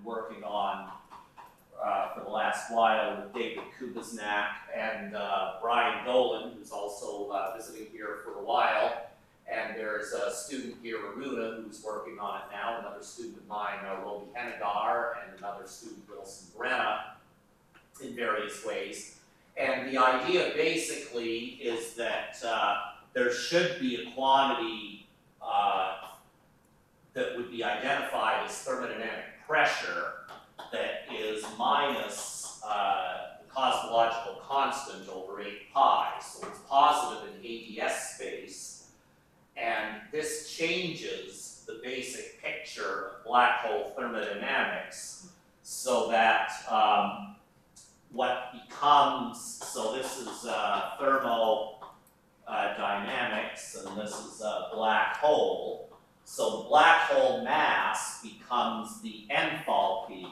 working on for the last while with David Kubasnak and Brian Dolan, who's also visiting here for a while. And there's a student here, Aruna, who's working on it now, another student of mine, Roby Hennigar, and another student, Wilson Brenna, in various ways. And the idea basically is that there should be a quantity that would be identified as thermodynamic pressure that is minus the cosmological constant over 8 pi. So it's positive in ADS space. And this changes the basic picture of black hole thermodynamics so that what becomes, so this is thermodynamics, and this is a black hole. So the black hole mass becomes the enthalpy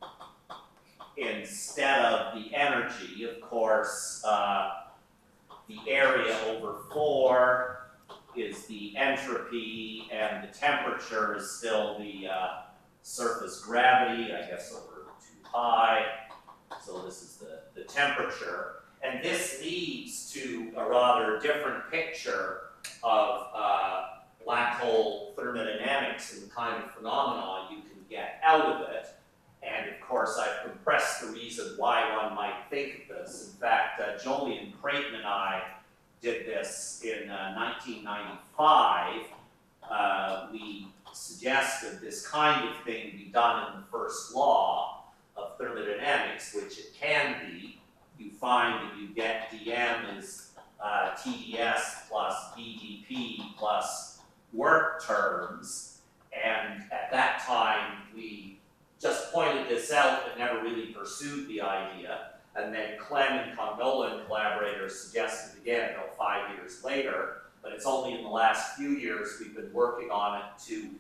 instead of the energy. Of course, the area over 4 is the entropy, and the temperature is still the surface gravity, I guess over 2 pi. So this is the temperature. And this leads to a rather different picture of black hole thermodynamics and the kind of phenomenon you can get out of it. And of course, I've compressed the reason why one might think of this. In fact, Jolyon Creighton and I did this in 1995. We suggested this kind of thing be done in the first law of thermodynamics, which it can be. You find that you get dm is TdS plus ddP plus work terms. And at that time, we just pointed this out but never really pursued the idea. And then Clem and Condola and collaborators suggested again, 5 years later, but it's only in the last few years we've been working on it to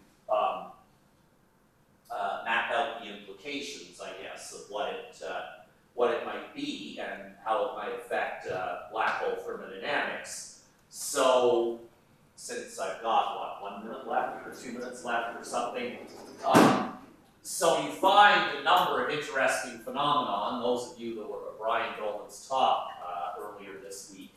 map out the implications, I guess, of what it might be and how it might affect black hole thermodynamics. So, since I've got, 1 minute left or 2 minutes left or something, so you find a number of interesting phenomena. Those of you that were at Brian Dolan's talk earlier this week,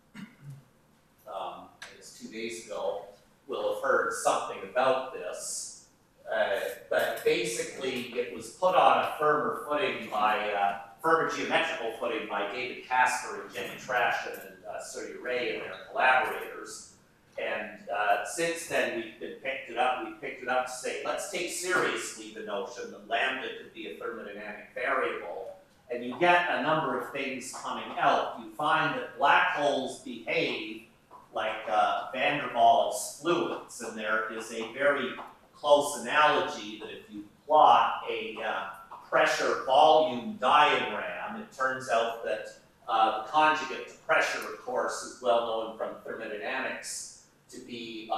I guess 2 days ago, will have heard something about this. But basically, it was put on a firmer footing by, firmer geometrical footing by David Casper and Jenny Trashin and Surya Ray and their collaborators. And since then, we've picked it up to say, let's take seriously the notion that lambda could be a thermodynamic variable. And you get a number of things coming out. You find that black holes behave like van der Waals fluids. And there is a very close analogy that if you plot a pressure volume diagram, it turns out that the conjugate to pressure, of course, is well known from thermodynamics to be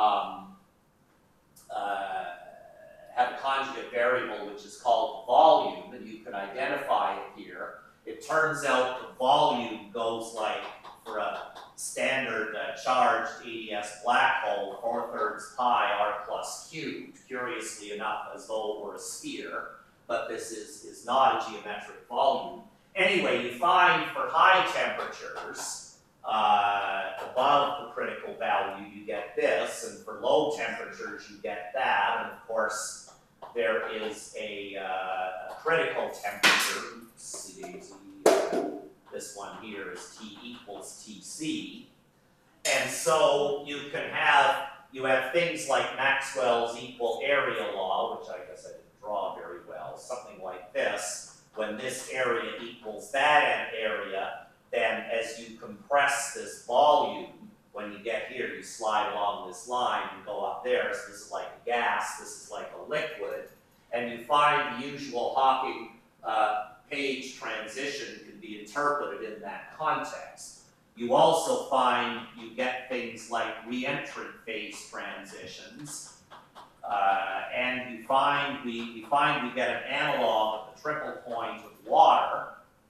have a conjugate variable which is called volume, and you can identify it here. It turns out the volume goes like, for a standard charged ADS black hole, 4/3 pi r plus cubed, curiously enough, as though it were a sphere, but this is not a geometric volume. Anyway, you find for high temperatures, above the critical value, you get this, and for low temperatures, you get that. And of course, there is a critical temperature. Oops, this one here is T equals Tc. And so you have things like Maxwell's equal area law, which I guess I didn't draw very well, something like this. When this area equals that area, then as you compress this volume, when you get here, you slide along this line and go up there. So this is like a gas, this is like a liquid. And you find the usual Hawking page transition can be interpreted in that context. You also find you get things like reentrant phase transitions. And we find we get an analog of the triple point of water.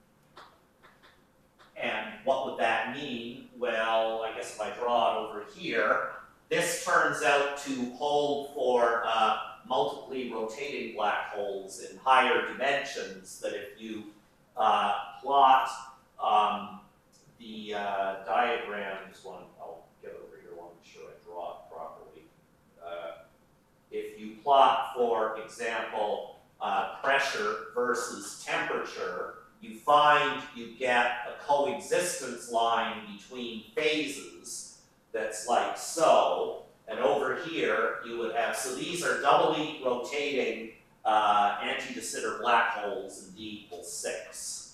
And what would that mean? Well, I guess if I draw it over here, this turns out to hold for multiply rotating black holes in higher dimensions, that if you plot the diagram, just one, I'll get over here, I want to make sure I draw it properly. If you plot, for example, pressure versus temperature, you find you get a coexistence line between phases that's like so, and over here you would have, so these are doubly rotating anti-de Sitter black holes, and D equals 6.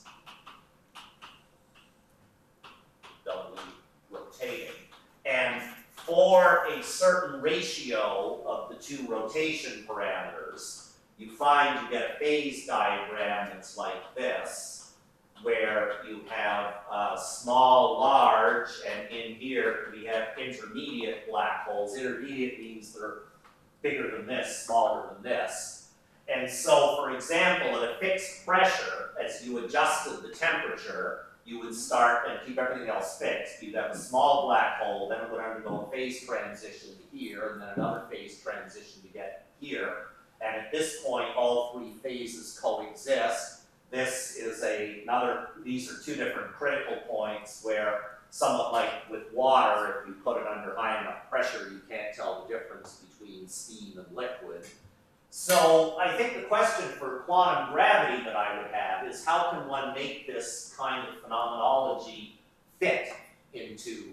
Doubly rotating. And for a certain ratio of the two rotation parameters, you find you get a phase diagram that's like this, where you have small, large, and in here we have intermediate black holes. Intermediate means they're bigger than this, smaller than this. And so, for example, at a fixed pressure, as you adjusted the temperature, you would start and keep everything else fixed. You'd have a small black hole, then it would undergo a phase transition to here, and then another phase transition to get here. And at this point, all three phases coexist. This is these are two different critical points where, somewhat like with water, if you put it under high enough pressure, you can't tell the difference between steam and liquid. So I think the question for quantum gravity that I would have is, how can one make this kind of phenomenology fit into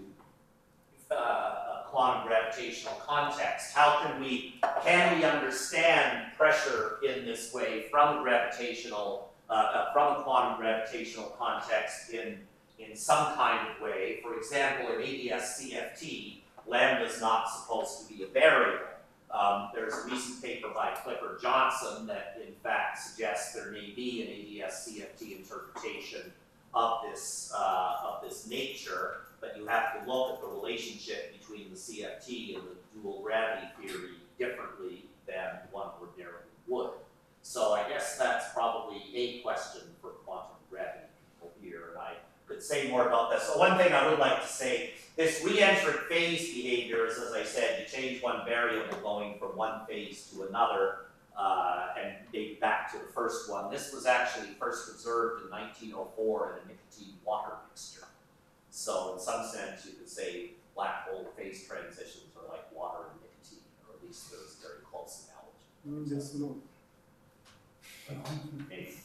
a quantum gravitational context? How can we understand pressure in this way from a quantum gravitational context in some kind of way? For example, in ADS-CFT, lambda is not supposed to be a variable. There's a recent paper by Clifford Johnson that in fact suggests there may be an ADS-CFT interpretation of this nature, but you have to look at the relationship between the CFT and the dual gravity theory differently than one ordinarily would. So I guess that's probably a question for quantum gravity people here, and I could say more about this. So one thing I would like to say, this re-entrant phase behavior is, as I said, you change one variable going from one phase to another, and date back to the first one. This was actually first observed in 1904 in a nicotine water mixture. So in some sense, you could say black hole phase transitions are like water and nicotine, or at least there's a very close analogy. Just no. Maybe.